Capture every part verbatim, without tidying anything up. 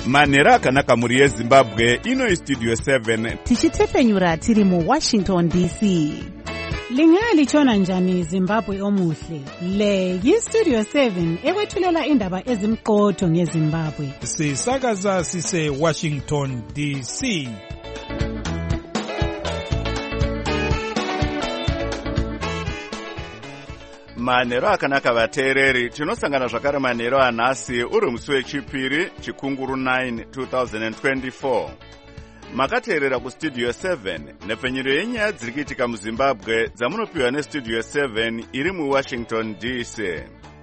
manhero akanaka muri yezimbabwe. Ino istudio seven tichitefenyura tiri mu Washington D C. Lingalitshona njani Zimbabwe omuhle? Le yistudio seven ekwethulela indaba ezimqotho ngeZimbabwe. Sisakaza sise Washington D C. manhero akanaka vateereri, tinosangana zvakare manhero anhasi uri musi wechipiri chikunguru nine twenty twenty-four. Makateerera kustudio seven nepfenyuro yenyaya dziri kuitika muZimbabwe dzamunopiwa nestudio seven iri muWashington D C.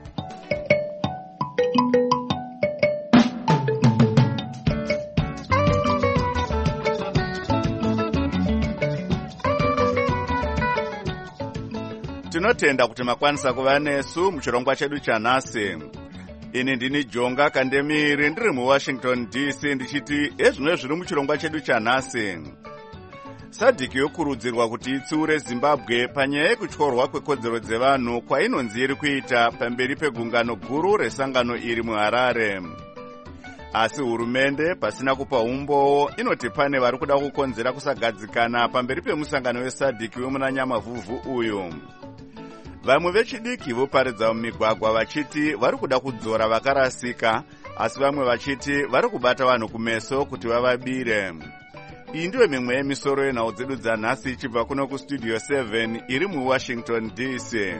Tinotenda kuti makwanisa kuva nesu muchirongwa chedu chanhasi. Ini ndini Jonga Kandemiri ndiri muWashington D C ndichiti ezvino zviri muchirongwa chedu chanhasi. Sadiki yokurudzirwa kuti itsiure Zimbabwe panyaya yekutyorwa kwekodzero dzevanhu kwainonzi iri kuita pamberi pegungano guru resangano iri muHarare. Asi hurumende pasina kupa umbowo inoti pane vari kuda kukonzera kusagadzikana pamberi pemusangano wesadiki wemunanyamavhuvhu uyu. Vamwe vechidiki voparidza mumigwagwa vachiti vari kuda kudzora vakarasika, asi vamwe vachiti vari kubata vanhu kumeso kuti vavabire. Iyi ndiyo mimwe yemisoro yenhau dzedu dzanhasi ichibva kuno kustudio seven iri muWashington D C.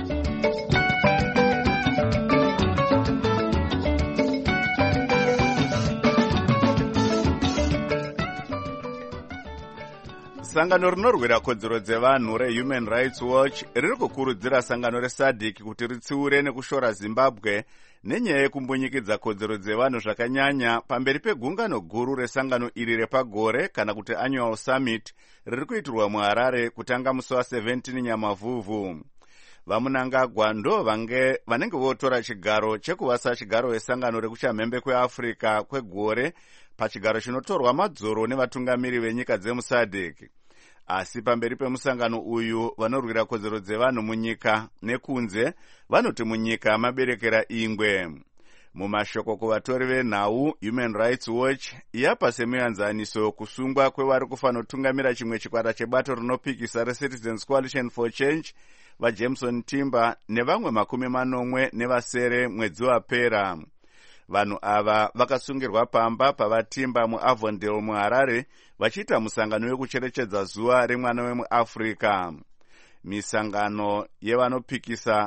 Sangano rinorwira kodzero dzevanhu reHuman Rights Watch riri kukurudzira sangano resadiki kuti ritsiure nekushora Zimbabwe nenyaya yekumbunyikidza kodzero dzevanhu zvakanyanya pamberi pegungano guru resangano iri repagore kana kuti annual summit riri kuitirwa muHarare kutanga musi wa seventeen nyamavhuvhu. Vamunangagwa ndo vange vanenge votora chigaro chekuvasa chigaro wesangano rekuchamhembe kweAfrica kwegore pachigaro chinotorwa madzoro nevatungamiri venyika dzemusadek. Asi pamberi pemusangano uyu vanorwira kodzero dzevanhu munyika nekunze vanoti munyika maberekera ingwe. Mumashoko kuvatori venhau, Human Rights Watch yapa semuyanzaniso kusungwa kwevari kufanotungamira chimwe chikwata chebato rinopikisa reCitizens Coalition for Change vaJameson Timber nevamwe makumi manomwe nevasere mwedzi wapera. Vanhu ava vakasungirwa pamba pavatimba muAvondale muHarare vachiita musangano wekucherechedza zuva remwana wemuAfrica. Misangano yevanopikisa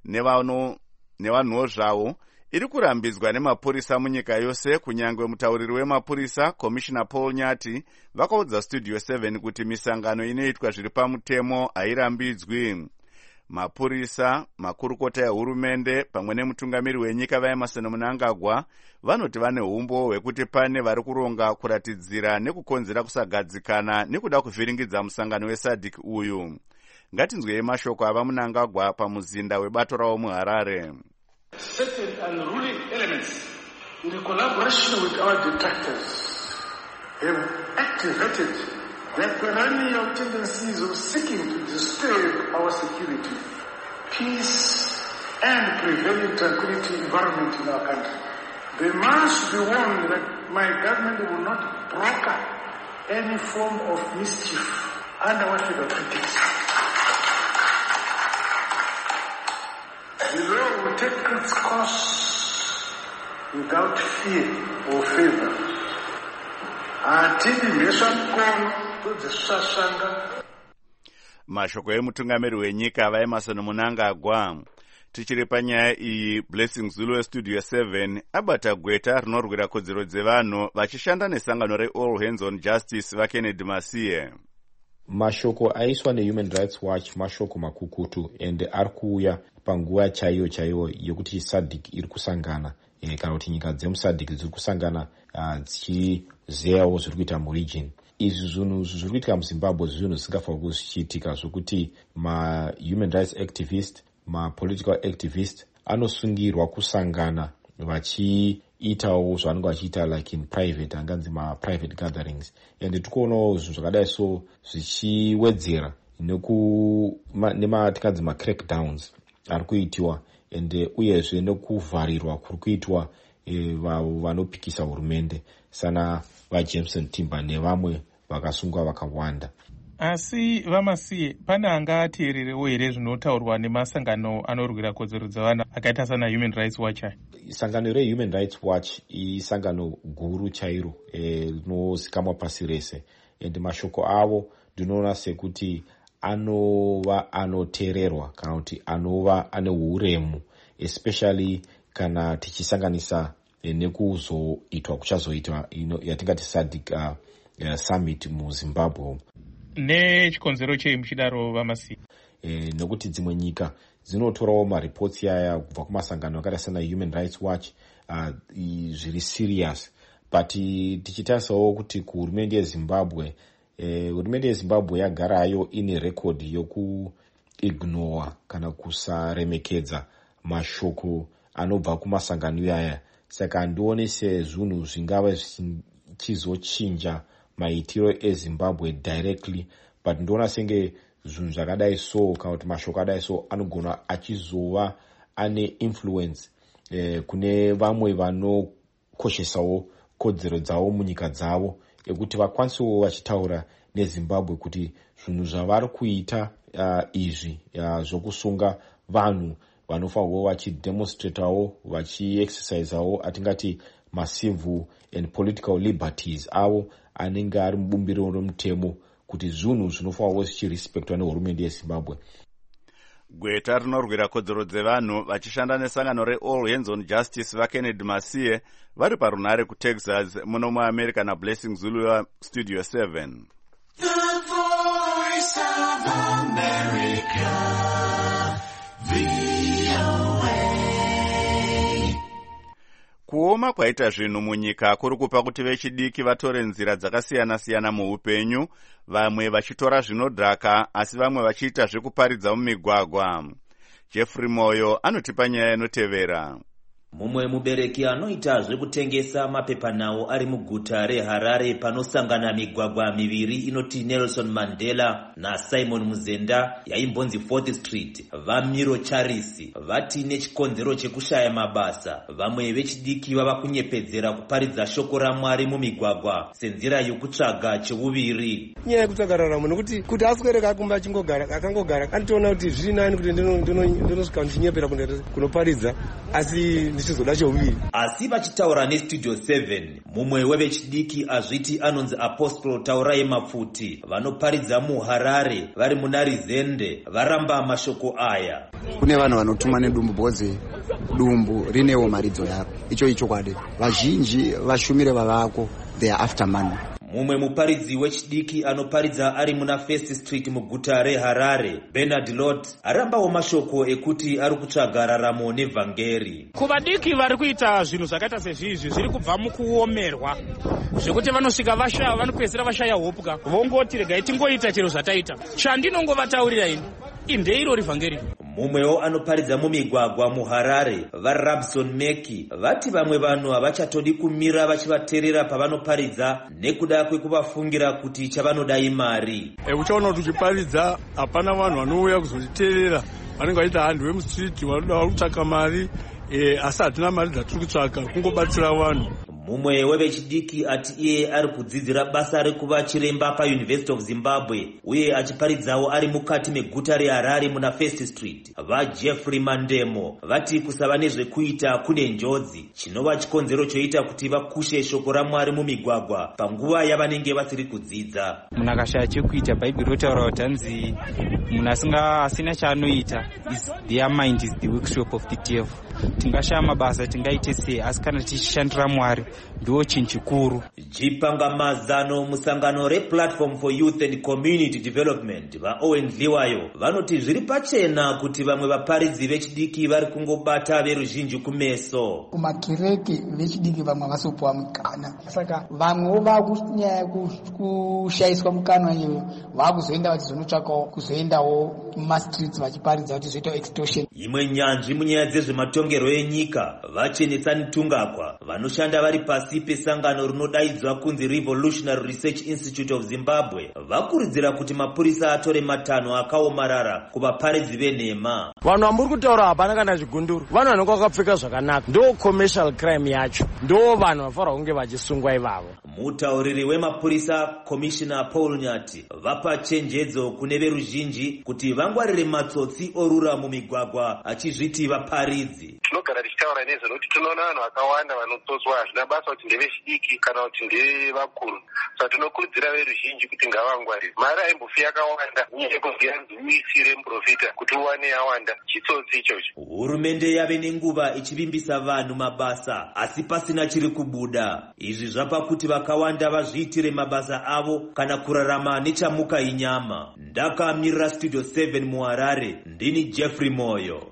nevanhuwo zvavo iri kurambidzwa nemapurisa munyika yose, kunyangwe mutauriri wemapurisa Commissioner Paul Nyati vakaudza Studio seven kuti misangano inoitwa zviri pamutemo hairambidzwi. Mapurisa, makurukota ehurumende pamwe nemutungamiri wenyika vaEmerson Mnangagwa vanoti vane umbo hwekuti pane vari kuronga kuratidzira nekukonzera kusagadzikana nekuda kuvhiringidza musangano wesadiki uyu. Ngatinzwei mashoko ava Mnangagwa pamuzinda webato ravo muHarare. Certain unruly elements in collaboration with our detractors have activated the perennial tendencies of seeking to disturb our security, peace, and prevailing tranquility environment in our country. They must be warned that my government will not broker any form of mischief under whatever pretext. The law will take its course without fear or favor. Atidi meshakono kudzisasanga. Mashoko emutungamiri wenyika vaEmerson Mnangagwa. Tichiri panyaya iyi, Blessing Zulu westudio seven abata gweta rinorwira kodzero dzevanhu vachishanda nesangano reAll Hands on Justice vaKennedy Masiye. Mashoko aiswa neHuman Rights Watch mashoko makukutu ende ari kuuya panguva chaiyo chaiyo yokuti sadiki iri kusangana e, kana kuti nyika dzemusadiki dziri kusangana uh, dzichizeyawo zviri kuita muregion. Izvi zvinhu zviri kuitika muZimbabwe zvinhu zvisingafaniri kuchiitika, zvokuti ma-human rights activist, ma-political activist anosungirwa kusangana vachiitawo zvavanenge vachiita like in private, anganzi ma-private gatherings. Ende tikuonawo zvinhu zvakadai so zvichiwedzera nematinganzi ma-crackdowns ari kuitiwa ende uyezve nekuvharirwa kuri kuitwa e, vanopikisa hurumende sana vaJameson Timber nevamwe vakasungwa vakawanda. Asi vamasiye, pane angateererewo here zvinotaurwa nemasangano anorwira kodzero dzevanhu akaita sana Human Rights Watch? Sangano reHuman Rights Watch isangano guru chairo rinozikamwa e, pasi rese, ende mashoko avo ndinoona sekuti anova anoteererwa kana kuti anova ane uremu, especially kana tichisanganisa e, nekuzoitwa kuchazoitwa yatingati SADC uh, uh, summit muZimbabwe. Nechikonzero chei muchidaro vamasiye? E, nekuti dzimwe nyika dzinotorawo maripotsi aya kubva kumasangano akaita sana Human Rights Watch uh, zviri serious, but tichitarisawo kuti kuhurumende yeZimbabwe eh, hurumende yeZimbabwe yagarayo ine record yokuignore kana kusaremekedza mashoko anobva kumasangano iyaya. Saka handioni sezvinhu zvingava zvichizochinja maitiro eZimbabwe directly, but ndoona senge zvinhu zvakadai so kana kuti mashoko akadai so anogona achizova ane influence eh, kune vamwe vanokoshesawo kodzero dzavo munyika dzavo, ekuti vakwanisewo vachitaura neZimbabwe kuti zvinhu zvavari kuita uh, izvi uh, zvokusunga vanhu vanofanirwa vachidemonstratawo vachiexercisawo atingati macivil and political liberties avo anenge ari mubumbiro romutemo, kuti zvinhu zvinofanirwa zvichirespectwa nehurumende yeZimbabwe. Gweta rinorwira kodzero dzevanhu vachishanda nesangano reAll Hands on Justice vaKennedy Masiye vari parunare kuTexas muno muAmerica naBlessing Zulu Studio seven. The Voice of America, V O A. Kuoma kwaita zvinhu munyika kuri kupa kuti vechidiki vatore nzira dzakasiyana-siyana muupenyu, vamwe vachitora zvinodhaka asi vamwe vachiita zvekuparidza mumigwagwa. Jeffrey Moyo anotipa nyaya inotevera. Mumwe mubereki anoita zvekutengesa mapepanhau ari muguta reHarare panosangana migwagwa miviri inoti Nelson Mandela naSimon Muzenda yaimbonzi fourth street, vaMiro Charisi vati nechikonzero chekushaya mabasa vamwe vechidiki vava kunyepedzera kuparidza shoko raMwari mumigwagwa senzira yokutsvaga cheuviri. Nyaya yekutsvaga raramo nokuti kuti aswere akumba achingogara akangogara anitoona kuti zviri nani kuti ndinosvika ndichinyepera kunoparidza asi ndichizoda cheuviri. Asi vachitaura neStudio seven, mumwe wevechidiki azviti anonzi Apostle Taurai Mapfuti vanoparidza muHarare vari muna Rizende varamba mashoko aya. Kune vanhu vanotuma nedumbu bhodzi, dumbu rinewo maridzo yaro. Icho ichokwadi. Vazhinji vashumire vavako, they are after money. Mumwe muparidzi wechidiki anoparidza ari muna First Street muguta reHarare, Bernard Lott, arambawo mashoko ekuti ari kutsvaga raramo nevhangeri. Kuvadiki vari kuita zvinhu zvakaita sezvizvi zviri kubva mukuomerwa zvekuti vanosvika vashaya, vanopedzisira vashaya hopwa, vongoti regai tingoita chero zvataita. Chandinongovataurira ini indeiro rivhangeri. Mumwewo anoparidza mumigwagwa muHarare, vaRabson Meki vati vamwe vanhu havachatodi kumira vachivateerera pavanoparidza nekuda kwekuvafungira kuti chavanoda imari. E, uchaona kuti uchiparidza hapana vanhu vanouya kuzotiteerera, vanenge vaita handu vemustriti vanoda kutsvaka mari, e, asi hatina mari dzatiri kutsvaka, kungobatsira vanhu. Mumwe wevechidiki ati iye ari kudzidzira basa rekuva chiremba paUniversity of Zimbabwe uye achiparidzawo ari mukati meguta reHarare muna First Street. VaJeffrey Mandemo vati kusava nezvekuita kune njodzi, chinova chikonzero choita kuti vakushe shoko raMwari mumigwagwa panguva yavanenge vasiri kudzidza. Munhu akashaya chekuita, Bhaibheri rotaura kuti hanzi munhu asinga asina chaanoita, their mind is the workshop of the devil. Tingashaya mabasa tingaite sei, asi kana tichishandira Mwari ndo chinhu chikuru. Jipanga mazano musangano rePlatform for Youth and Community Development vaOwen Dliwayo vanoti zviri pachena kuti vamwe vaparidzi vechidiki vari kungobata veruzhinji kumeso. Kumakireke vechidiki vamwe vasopuwa mukana, saka vamwewo vakunyaya kushayiswa mukana iyoyo vakuzoenda vachizonotsvakawo kuzoendawo mumastreets vachiparidza kuti zvoita extortion. Imwe nyanzvi munyaya dzezvematongerwo enyika vaChenisani Tungakwa vanoshanda vari pasi pesangano rinodaidzwa kunzi Revolutionary Research Institute of Zimbabwe vakurudzira kuti mapurisa atore matanho akaomarara kuvaparidzi venhema. Vanhu vamuri kutaura hapana kana chigunduru, vanhu vanenge vakapfeka zvakanaka, ndo commercial crime yacho, ndo vanhu vafanira kunge vachisungwa ivavo. Mutauriri wemapurisa Commissioner Paul Nyati vapa chenjedzo kune veruzhinji kuti vangwarire matsotsi orura mumigwagwa achizviti vaparidzi. Tinogara tichitaura nezvo nokuti tinoona vanhu vakawanda vanotsotswa hazvina basa kuti ndevechidiki kana kuti ndevakuru. Saka tinokurudzira veruzhinji kuti ngavangwarire. Mari aimbofi yakawanda nyaya yekuziyanzi uisire muprofita kuti uwane yawanda chitsotsi ichocho. Hurumende yave nenguva ichivimbisa vanhu mabasa asi pasina chiri kubuda. Izvi zvapa kuti vakawanda vazviitire mabasa avo kana kurarama nechamuka inyama. Ndakamirira Studio seven muHarare, ndini Jeffrey Moyo.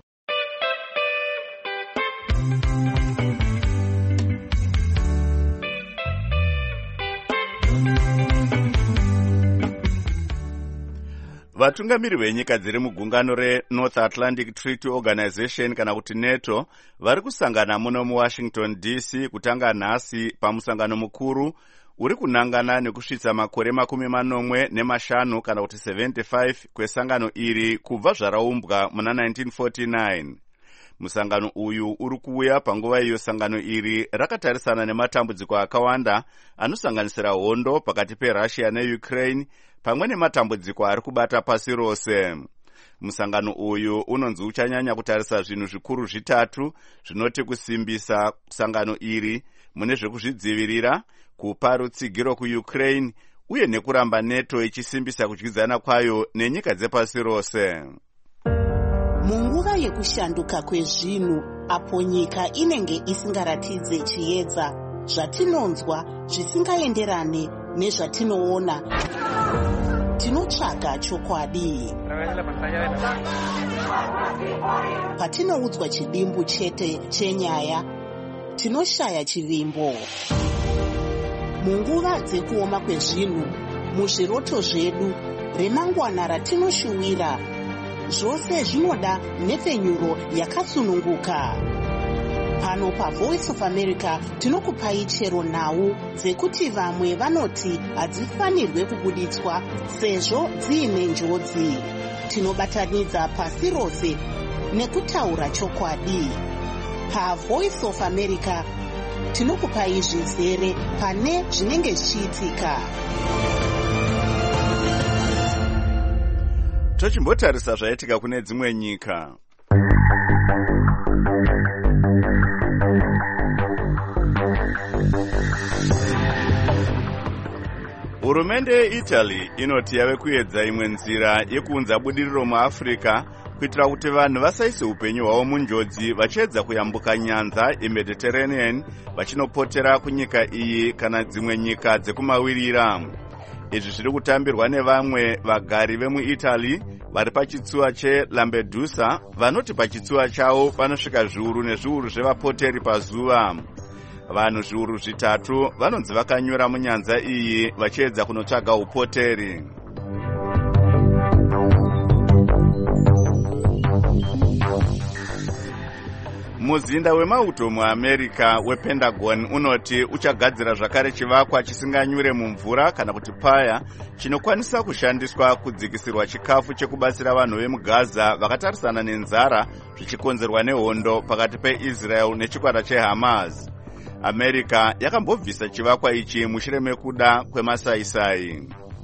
Vatungamiri venyika dziri mugungano reNorth Atlantic Treaty Organization kana kuti NATO vari kusangana muno muWashington D C kutanga nhasi pamusangano mukuru uri kunangana nekusvitsa makore makumi manomwe nemashanu kana kuti seventy-five kwesangano iri kubva zvaraumbwa muna nineteen forty-nine. Musangano uyu uri kuuya panguva iyo sangano iri rakatarisana nematambudziko akawanda anosanganisira hondo pakati peRussia neUkraine pamwe nematambudziko ari kubata pasi rose. Musangano uyu unonzi uchanyanya kutarisa zvinhu zvikuru zvitatu zvinoti kusimbisa sangano iri mune zvekuzvidzivirira, kupa rutsigiro kuUkraine uye nekuramba NATO ichisimbisa kudyidzana kwayo nenyika dzepasi rose. Munguva yekushanduka kwezvinhu apo nyika inenge isingaratidze chiedza zvatinonzwa zvisingaenderane nezvatinoona, tinotsvaga chokwadi. Patinoudzwa chidimbu chete chenyaya, tinoshaya chivimbo. Munguva dzekuoma kwezvinhu, muzviroto zvedu, remangwana ratinoshuwira, zvose zvinoda nhefenyuro yakatsununguka. Pano paVoice of America tinokupai chero nhau dzekuti vamwe vanoti hadzifanirwe kubuditswa sezvo dziine njodzi. Tinobatanidza pasi rose nekutaura chokwadi. PaVoice of America tinokupai zvizere pane zvinenge zvichiitika. Tochimbotarisa zvaitika kune dzimwe nyika. Hurumende yeItaly inoti yave kuedza imwe nzira yekuunza budiriro muAfrica kuitira kuti vanhu vasaise upenyu hwavo munjodzi vachiedza kuyambuka nyanza yeMediterranean vachinopotera kunyika iyi kana dzimwe nyika dzekumawirira. Izvi zviri kutambirwa nevamwe vagari vemuItaly vari pachitsuwa cheLampedusa vanoti pachitsuwa chavo panosvika zviuru nezviuru zvevapoteri pazuva. Vanhu zviuru zvitatu vanonzi vakanyura munyanza iyi vachiedza kunotsvaga upoteri. Muzinda wemauto muAmerica wePentagon unoti uchagadzira zvakare chivakwa chisinganyure mumvura kana kuti paya chinokwanisa kushandiswa kudzikisirwa chikafu chekubatsira vanhu vemuGaza vakatarisana nenzara zvichikonzerwa nehondo pakati peIsrael nechikwata cheHamas. America yakambobvisa chivakwa ichi mushure mekuda kwemasaisai.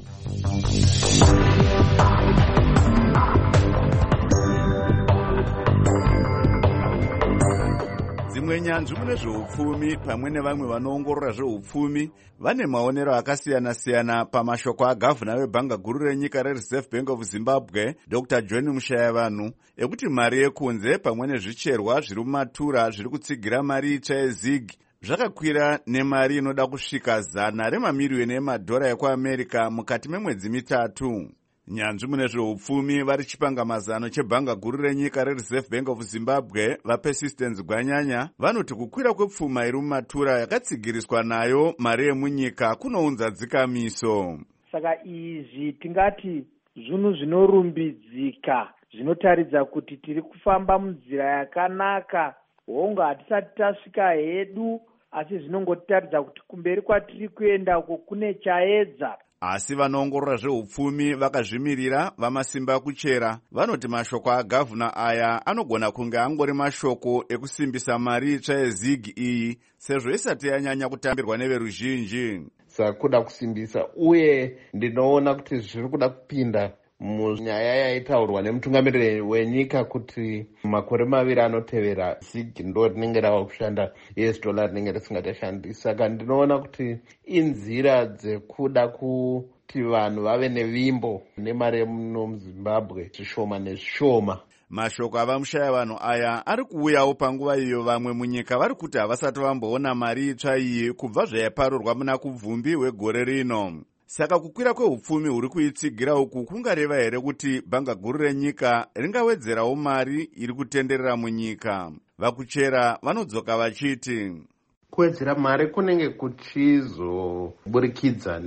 Dzimwe nyanzvi mune zveupfumi pamwe nevamwe vanoongorora zveupfumi vane maonero akasiyana-siyana pamashoko agavhuna webhanga guru renyika reReserve Bank of Zimbabwe Doctor John Mushayavanhu ekuti mari yekunze pamwe nezvicherwa zviri mumatura zviri kutsigira mari itsva yeZig zvakakwira nemari inoda kusvika zana remamiliyoni emadhora ekuAmerica mukati memwedzi mitatu. Nyanzvi mune zveupfumi vari chipangamazano chebhanga guru renyika reReserve Bank of Zimbabwe vaPersistence Gwanyanya vanoti kukwira kwepfuma iri mumatura yakatsigiriswa nayo mari yemunyika kunounza dzikamiso. Saka izvi tingati zvinhu zvinorumbidzika zvinotaridza kuti tiri kufamba munzira yakanaka. Hongu hatisati tasvika hedu, asi zvinongotaridza kuti kumberi kwatiri kuenda uko kune chaedza. Asi vanoongorora zveupfumi vakazvimirira vamasimba kuchera vanoti mashoko agavhuna aya anogona kunge angori mashoko ekusimbisa mari itsva yezigi iyi, sezvo isati yanyanya kutambirwa neveruzhinji. Sakuda kusimbisa, uye ndinoona kuti zviri kuda kupinda munyaya yaitaurwa nemutungamiriri wenyika kuti makore maviri anotevera zigi ndo rinenge rava kushanda, us dollar rinenge risingachashandi. Saka ndinoona kuti inzira dzekuda kuti vanhu vave nevimbo nemari muno muZimbabwe zvishoma nezvishoma. Mashoko avamushaya vanhu aya ari kuuyawo panguva iyo vamwe munyika vari kuti havasati vamboona mari itsva iyi kubva zvayaparurwa muna kubvumbi wegore rino. Saka kukwira kweupfumi huri kuitsigira uku kungareva here kuti bhanga guru renyika ringawedzerawo mari iri kutenderera munyika? Vakuchera vanodzoka vachiti kuwedzera mari kunenge kuchizoburikidza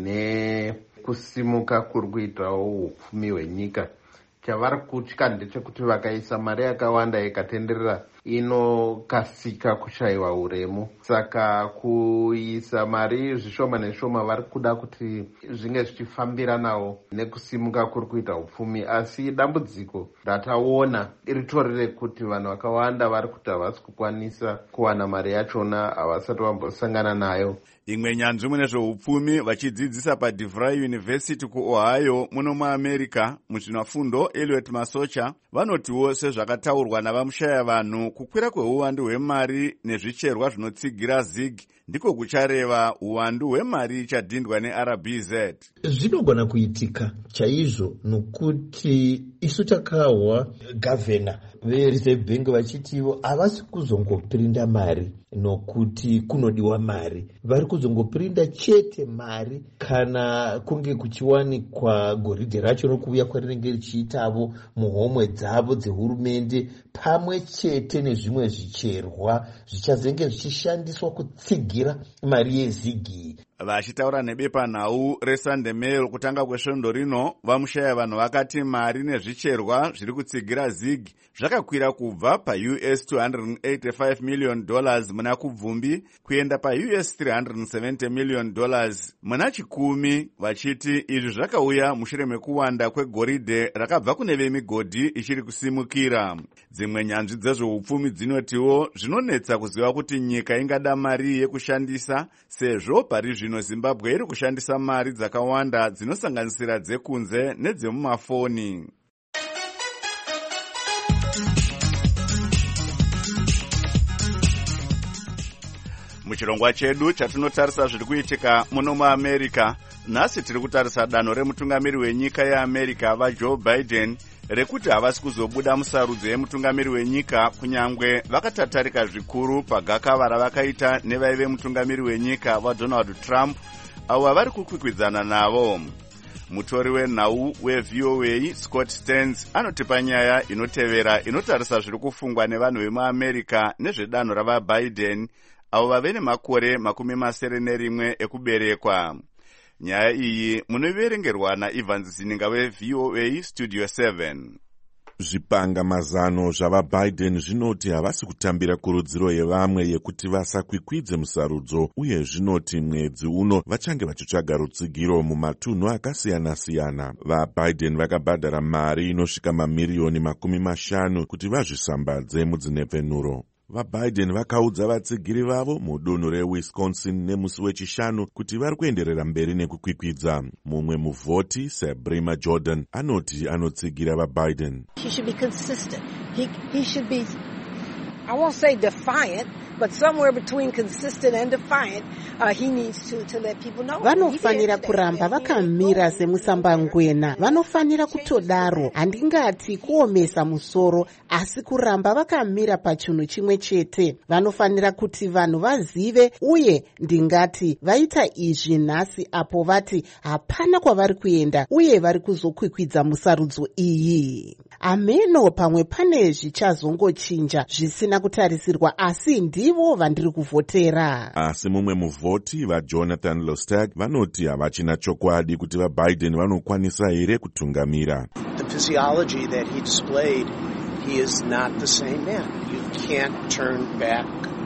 nekusimuka kuri kuitawo upfumi hwenyika. Chavari kutya ndechekuti vakaisa mari yakawanda ikatenderera inokasika kushayiwa uremu. Saka kuisa mari zvishoma nezvishoma vari kuda kuti zvinge zvichifambiranawo nekusimuka kuri kuita upfumi. Asi dambudziko rataona ritori rekuti vanhu vakawanda vari kuti havasi kukwanisa kuwana mari yachona, havasati vambosangana nayo. Imwe nyanzvi mune zveupfumi vachidzidzisa paDeVry University kuOhio muno muAmerica muzvinafundo Elliot Masocha vanotiwo sezvakataurwa navamushaya vanhu kukwira kweuwandu hwemari nezvicherwa zvinotsigira zig ndiko kuchareva uwandu hwemari ichadhindwa neR B Z. Zvinogona kuitika chaizvo nokuti isu takawa gavhena veReserve Bank vachitivo havasi kuzongopirinda mari nokuti kunodiwa mari, vari kuzongopirinda chete mari kana kunge kuchiwanikwa goridhe racho nokuuya kwarinenge richiitavo muhomwe dzavo dzehurumende pamwe chete nezvimwe zvicherwa zvichazenge zvichishandiswa kutsigira mari yezigi. Vachitaura nebepanhau reSunday Mail kutanga kwesvondo rino, vamushaya vanhu vakati mari nezvicherwa zviri kutsigira zig zvakakwira kubva paU S two hundred eighty-five million dollars muna kubvumbi kuenda paU S three hundred seventy million dollars muna chikumi, vachiti izvi zvakauya mushure mekuwanda kwegoridhe rakabva kune vemigodhi ichiri kusimukira. Dzimwe nyanzvi dzezveupfumi dzinotiwo zvinonetsa kuziva kuti nyika ingada mari yekushandisa, sezvo pari zvino Zimbabwe iri kushandisa mari dzakawanda dzinosanganisira dzekunze nedzemumafoni. Muchirongwa chedu chatinotarisa zviri kuitika muno muAmerica, nhasi tiri kutarisa danho remutungamiri wenyika yeAmerica vaJoe Biden rekuti havasi kuzobuda musarudzo yemutungamiri wenyika kunyangwe vakatatarika zvikuru pagakava ravakaita nevaive mutungamiri wenyika vaDonald Trump avo vari kukwikwidzana navo. Mutori wenhau weV O A Scott Stearns anotipa nyaya inotevera inotarisa zviri kufungwa nevanhu vemuAmerica nezvedanho ravaBiden avo vave nemakore makumi masere nerimwe ekuberekwa. Nyaya iyi munoverengerwa naIvan Zininga weV O A Studio seven. Zvipanga mazano zvavaBiden zvinoti havasi kutambira kurudziro yevamwe yekuti vasakwikwidze musarudzo, uye zvinoti mwedzi uno vachange vachitsvaga rutsigiro mumatunhu akasiyana-siyana. VaBiden vakabhadhara mari inosvika mamiriyoni makumi mashanu kuti vazvisambadze mudzinepfenuro. VaBiden vakaudza vatsigiri vavo mudunhu reWisconsin nemusi wechishanu kuti vari kuenderera mberi nekukwikwidza. Mumwe muvhoti, Sabrina Jordan, anoti anotsigira vaBiden. He should be consistent. He, he should be, I won't say defiant, but somewhere between consistent and defiant, uh, he needs to, to let people know. Vanofanira kuramba vakamira semusambangwena. Vanofanira kutodaro. Handingati kuomesa musoro, asi kuramba vakamira pachinhu chimwe chete. Vanofanira kuti vanhu vazive, uye ndingati vaita izvi nhasi apo vati hapana kwavari kuenda, uye vari kuzokwikwidza musarudzo iyi. ameno pamwe pane zvichazongochinja zvisina kutarisirwa, asi ndivo vandiri kuvhotera. Asi mumwe muvhoti vaJonathan Lostag vanoti havachina chokwadi kuti vaBiden vanokwanisa here kutungamira. The physiology that he displayed, he is not the same man. You can't turn back.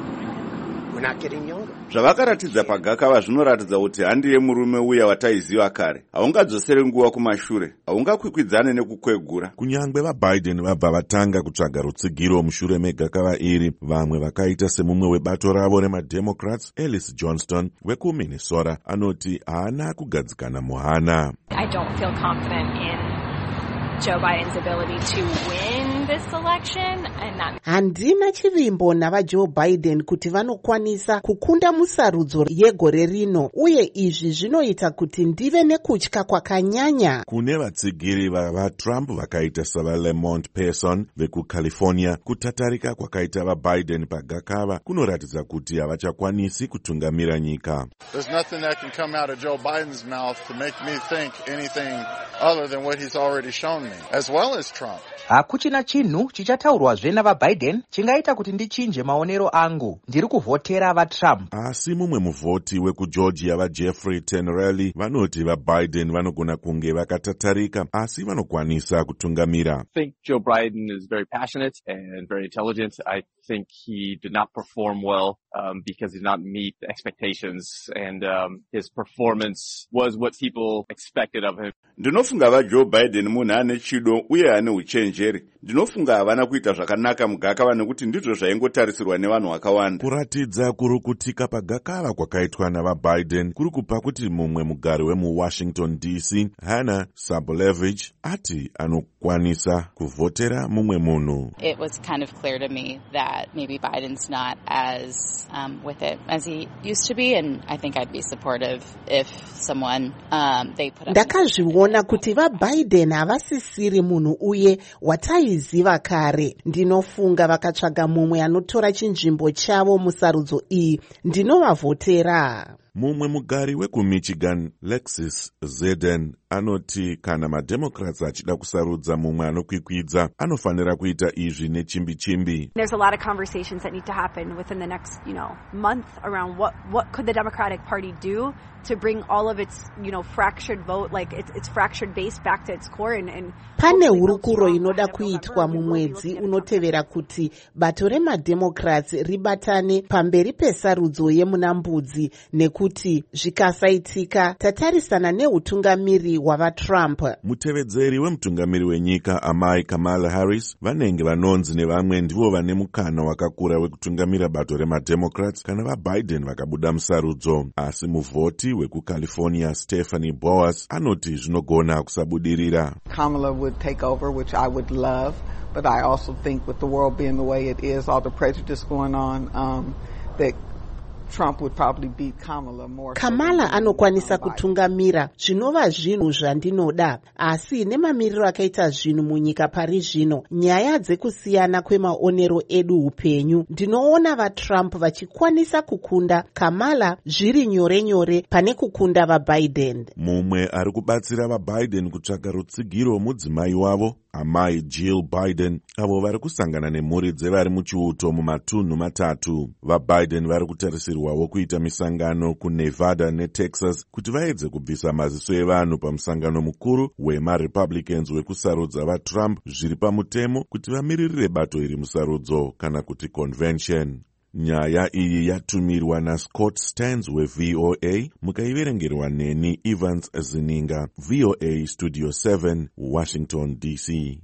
We're not getting younger. Zvavakaratidza paGakava zvinoratidza kuti handiye murume uya wataiziva kare. Haungadzosere nguva kumashure, haungakwikwidzane nekukwegura. Kunyangwe vaBiden vabva vatanga kutsvaga rutsigiro mushure meGakava iri, vamwe vakaita semumwe webato ravo remademocrats Alice Johnston wekuMinnesota anoti haana kugadzikana muhana. I don't feel confident in Joe Biden's ability to win this election, and that handina chivimbo navaJoe Biden kuti vanokwanisa kukunda musarudzo yegore rino, uye izvi zvinoita kuti ndive nekutya kwakanyanya. Kune vatsigiri vavaTrump vakaita savaLemont Pearson vekuCalifornia, kutatarika kwakaita vaBiden paGakava kunoratidza kuti havachakwanisi kutungamira nyika. There's nothing that can come out of Joe Biden's mouth to make me think anything other than what he's already shown me, as well as Trump. Hakuchina chinhu chichataurwazve navaBiden chingaita kuti ndichinje maonero angu. Ndiri kuvhotera vaTrump. Asi mumwe muvhoti wekuGeorgia vaJeffrey Tenrelli vanoti vaBiden vanogona kunge vakatatarika, asi vanokwanisa kutungamira. I think Joe Biden is very passionate and very intelligent. I think he did not perform well um, because he did not meet the expectations, and um, his performance was what people expected of him. Ndinofunga vaJoe Biden munhu ane chido uye ane uchenjeri. Ndinofunga havana kuita zvakanaka muGakava nekuti ndizvo zvaingotarisirwa nevanhu vakawanda. Kuratidza kurukutika paGakava kwakaitwa navaBiden kuri kupa kuti mumwe mugari wemuWashington D C Hannah Sabolevich ati anokwanisa kuvhotera mumwe munhu. It was kind of clear to me that maybe Biden's not as um, with it as he used to be, and I think I'd be supportive if someone um, they put up. Ndakazviona kuti vaBiden havasisiri munhu uye wataiziva kare. Ndinofunga vakatsvaga mumwe anotora chinzvimbo chavo musarudzo iyi, ndinovavhotera. Mumwe mugari wekuMichigan Lexis Zeden anoti kana mademocrats achida kusarudza mumwe anokwikwidza anofanira kuita izvi nechimbi-chimbi. There's a lot of conversations that need to happen within the next, you know, month around what what could the Democratic Party do to bring all of its, you know, fractured vote, like its, its fractured base back to its core and, and pane hurukuro inoda kuitwa mumwedzi unotevera kuti bato remademocrats ribatane pamberi pesarudzo yemunambudzi, nekuti zvikasaitika tatarisana neutungamiri hwavaTrump. Mutevedzeri wemutungamiri wenyika amai Kamala Harris vanenge vanonzi nevamwe ndivo vane mukana wakakura wekutungamira bato remademocrats kana vaBiden vakabuda musarudzo, asi muvhoti wekuCalifornia Stephanie Boas anoti zvinogona kusabudirira. Kamala would take over, which I would love, but I also think with the world being the way it is, all the prejudice going on, um, that Trump would probably beat Kamala more. Kamala anokwanisa kutungamira, zvinova zvinhu zvandinoda, asi nemamiriro akaita zvinhu munyika pari zvino, nyaya dzekusiyana kwemaonero edu upenyu, ndinoona vaTrump vachikwanisa kukunda Kamala zviri nyore nyore pane kukunda vaBiden. Mumwe ari kubatsira vaBiden kutsvaga rutsigiro mudzimai wavo amai Jill Biden, avo vari kusangana nemhuri dzevari muchiuto mumatunhu matatu. VaBiden vari kutarisirwawo kuita misangano kuNevada neTexas kuti vaedze kubvisa maziso evanhu pamusangano mukuru wemaRepublicans wekusarudza vaTrump zviri pamutemo kuti vamiririre bato iri musarudzo kana kuti convention. Nyaya iyi yatumirwa naScott Stearns weV O A, mukaiverengerwa neni Evans Zininga, V O A Studio seven, Washington D C.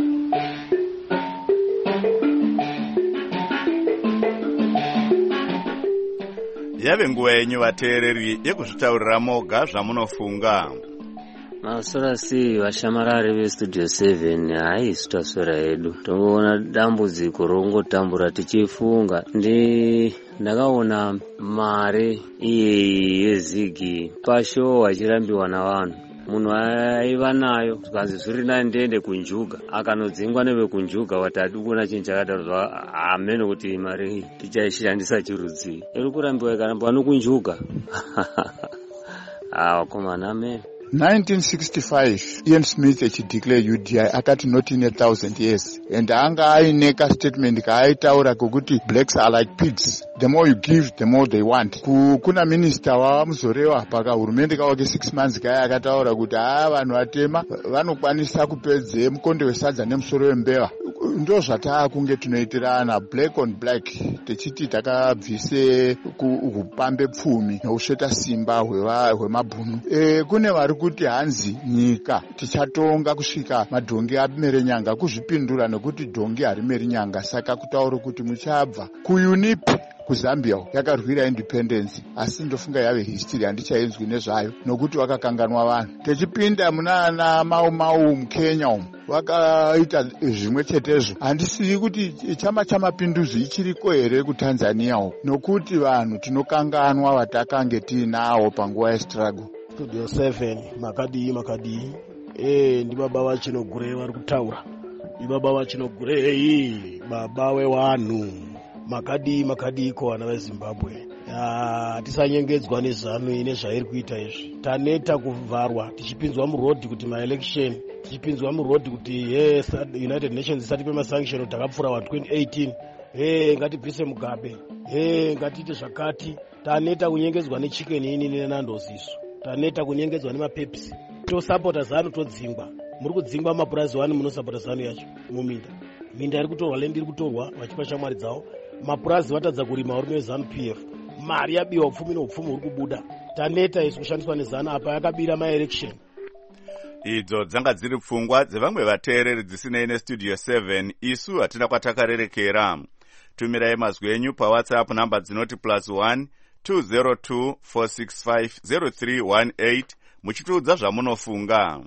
Yave nguva yenyu vateereri yekuzvitaurira moga zvamunofunga. Masora si vashamarari vestudio seven haisi taswera yedu. Tongoona dambudziko rongotambura tichifunga. Ndi ndakaona mare iyi yezigi pashow achirambiwa navanhu. Munhu aiva nayo zvazi zviri nani ndiende kunjuga, akanodzingwa nevekunjuga watati kuona chinhu chakataurwa amene kuti mari tichaishandisa chirudzii. Iri kurambiwa ikarambiwa nokunjuga. Ah, komana amene. nineteen sixty-five Ian Smith echideclare U D I akati not in a thousand years, and anga aine ka statement kaaitaura kokuti blacks are like pigs, the more you give the more they want. Kuna minister wa muzorewa paka hurumende kawake six months kaya akataura kuti aa vanhu vatema vanokwanisa kupedze mukonde wesadza nemusoro wembeva. Ndo zvatakunge tunoitirana black on black, techiti takabvise kupambe pfumi neusveta simba hwemabhunu. E, kune vari kuti hanzi nyika tichatonga kusvika madhongi amere nyanga, kuzvipindura nekuti dhongi harimeri nyanga. Saka kutaura kuti muchabva kuUNIP kuZambia yakarwira independence, asi ndofunga yave history, handichaenzwi nezvayo nokuti wakakanganwa vanhu. Techipinda munana Mau Mau muKenya umu vakaita zvimwe chetezvo. Handisiyi kuti chama chamapinduzi ichiriko here kuTanzania umu, nokuti vanhu tinokanganwa vatakange tiinawo panguva yestruggle. Studio seven makadii makadii eh ndi baba vachinogure vari kutaura, ndi baba vachinogure baba wevanhu makadii makadii ko vana veZimbabwe. Ya tisanyengedzwa nezano ine zvairi kuita izvi. Taneta kuvharwa tichipinzwa murodhi kuti maelection, tichipinzwa murodhi kuti yes United Nations isati pema sanction takapfura wa twenty eighteen. Eh ngatibvise Mugabe, eh ngatiite zvakati. Taneta kunyengedzwa nechicken ini nenandozi isu, taneta kunyengedzwa nemapepsi. Tosapota zanu todzingwa, muri kudzingwa mapurazi wani munosapota zanu yacho muminda. Minda iri kutorwa, lendi iri kutorwa vachipa shamwari dzavo. Mapurazi vatadza kurima uri nezanu P F, mari yabiwa upfumi neupfumi uri kubuda. Taneta isu kushandiswa nezana apa yakabira maelection. Idzo dzanga dziri pfungwa dzevamwe vateereri dzisinei nestudio seven. Isu hatina kwatakarerekera. Tumirai mazwi enyu paWhatsApp namba dzinoti plus one two zero two four six five zero three one eight muchitiudza zvamunofunga.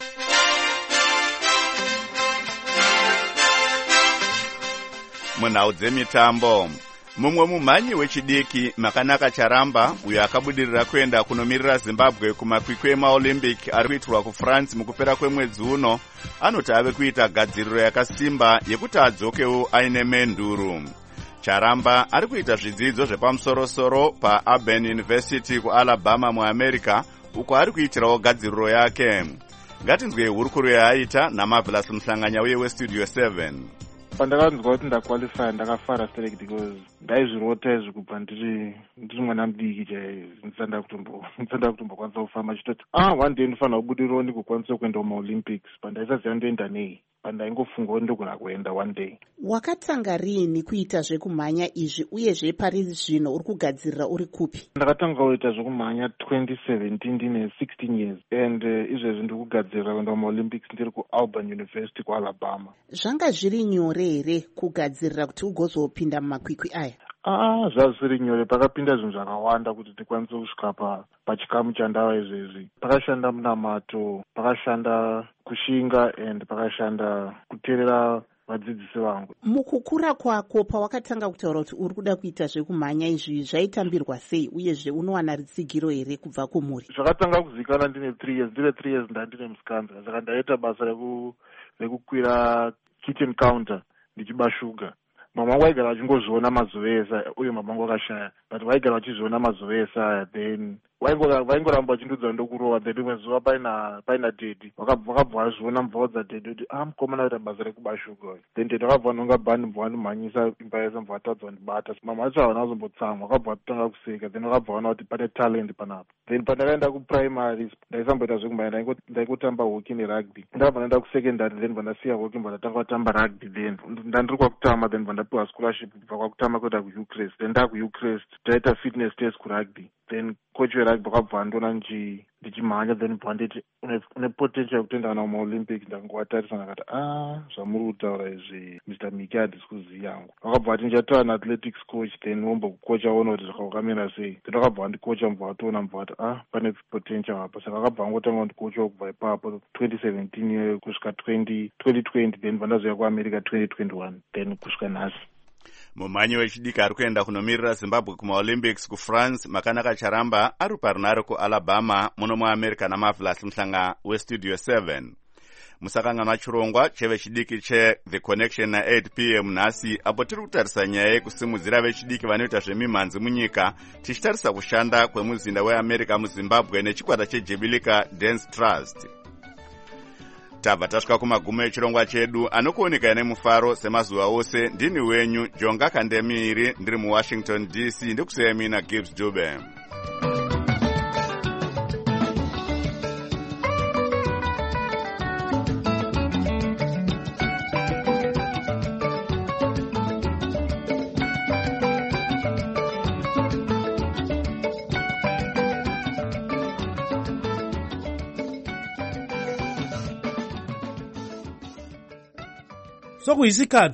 Munhau dzemitambo, mumwe mumhanyi wechidiki Makanaka Charamba, uyo akabudirira kuenda kunomirira Zimbabwe kumakwikwi emaOlympic ari kuitirwa kuFrance mukupera kwemwedzi uno, anoti ave kuita gadziriro yakasimba yekuti adzokewo aine menduru. Charamba ari kuita zvidzidzo zvepamusorosoro paAuburn University kuAlabama muAmerica, uko ari kuitirawo gadziriro yake. Ngatinzwe hurukuru yaaita naMarvelous Mhlanganya uye weStudio seven. Pandakanzwa kuti ndaqualify ndakafara straight because ndaizvirota izvi kubva ndiri ndiri mwana mudiki chaiye, ndisanda kutombo ndisanda kutombokwanisa kufamba chitoti ah one day ndinofanira kubudirirawo ndikukwanisa kuenda kumaOlympics. Pandaisaziva ndoenda nei, pandaingofungawo ndogona kuenda one day. Wakatanga rini kuita zvekumhanya izvi uyezve pari zvino uri kugadzirira uri kupi? Ndakatanga kuita zvekumhanya twenty seventeen ndine sixteen years and uh, izvezvi ndiri kugadzirira kuenda kumaOlympics ndiri kuAuburn University kuAlabama. Zvanga zviri nyore here kugadzirira kuti ugozopinda mumakwikwi aya? Ah, zvazviri nyore. Pakapinda zvinhu zvakawanda kuti tikwanise kusvika pachikamu chandava izvezvi. Pakashanda munamato, pakashanda kushinga and pakashanda kuteerera vadzidzisi vangu. Mukukura kwako pawakatanga kutaura kuti uri kuda kuita zvekumhanya izvi zvaitambirwa sei uyezve unowana rutsigiro here kubva kumhuri? Zvakatanga kuzivikanwa ndine three years. Ndine three years ndandine musikanza, saka ndaita basa rekukwira kitchen counter ndichibashuga. Mama wangu waigara achingozviona mazuva ese, uye mama wangu akashaya, but waigara achizviona mazuva ese aya, then vaingoramba vachindudza ndokurova. Then rimwe zuva paina paina dhedhi vakabva vazviona mubva vadza dhedhi kuti ah mukomana aita basa rekubashuga. Then dhedhi vakabva nongabva ndibva vandimhanyisa imba yese mubva vatadza vandibata. Mama vacho havana kuzombotsamwa, vakabva vatotanga kuseka. Then vakabva vaona kuti pane talent panapa. Then pandakaenda kuprimary ndaisamboita zvekumhanya, ndaingotamba hockey nerugby. Ndakabva ndaenda kusekendary, then bva ndasiya hockey bva ndatanga kutamba rugby. Then ndandiri kwakutama, then bva ndapiwa scholarship kubva kwakutama kuenda kuUcrest. Then ndakuUcrest ndaita fitness test kurugby. Then coach werugby wakabva andiona ndichimhanya, then bva nditi une potential yekutoenda kana kumaOlympic. Ndakangovatarisa akati ah zvamuri kutaura izvi Mister Miki handisi kuziva yangu. Vakabva vati ndichataura naathletics coach, then wombokukocha waona kuti zvakakamira sei. Then vakabva vandikocha mubva vatoona mubva vati ah pane potential apa. Saka vakabva vangotanga kundikocha kubva ipapo twenty seventeen kusvika twenty twenty. Then vandazouya kuAmerica twenty twenty-one, then kusvika nhasi. Mumhanyi wechidiki ari kuenda kunomirira Zimbabwe kumaOlympics kuFrance, Makanaka Charamba ari parunare kuAlabama muno muAmerica naMarvelous Mhlanga weStudio seven. musakanganwa chirongwa chevechidiki che-The Connection na-eight p m nhasi, apo tiri kutarisa nyaya yekusimudzira vechidiki vanoita zvemimhanzi munyika, tichitarisa kushanda kwemuzinda weamerica muzimbabwe nechikwata chejubilee Dance Trust. Tabva tasvika kumagumo echirongwa chedu anokuoneka nemufaro semazuva ose. Ndini wenyu Jonga Kandemiri, ndiri muWashington D C, ndikusiyai mina Gibbs Dube. sokuyisikhathi